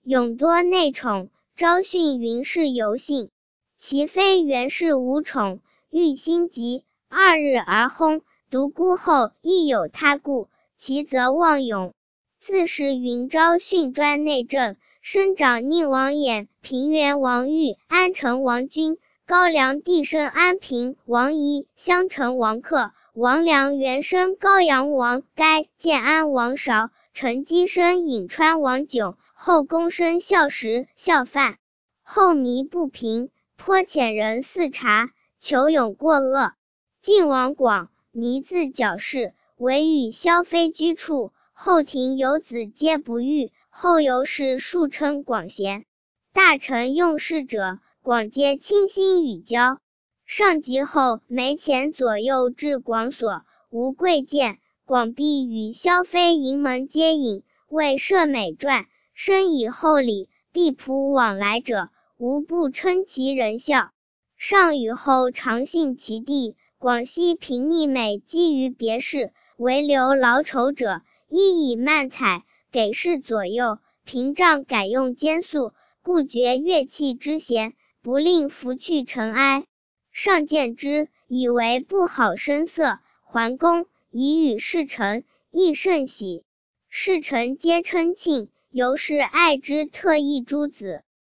永多内宠，昭训云氏尤幸。其妃原是无宠，欲心急，2日而薨。独孤后亦有他故，其则忘勇。自是云昭训专内政，生长宁王衍、平原王玉、安成王君、高梁帝生安平王仪、襄城王克、王良原生高阳王该、建安王韶、陈基生颍川王迥，后宫生孝时、孝范。后迷不平，颇遣人四察，求永过恶。晋王广迷自矫饰，唯与萧妃居处。后庭有子皆不遇，后由是数称广贤。大臣用事者，广皆倾心与交。上极后，眉前左右至广所，无贵贱。广必与萧妃营门接引，为设美传，生以厚礼，必仆往来者，无不称其人孝。上与后常信其弟，广悉平逆美积于别室，唯留劳丑者，一以漫采，给事左右。屏障改用兼素，故绝乐器之弦，不令拂去尘埃。上见之，以为不好声色，还宫，以与侍臣，亦甚喜。侍臣皆称庆，由是爱之特异诸子。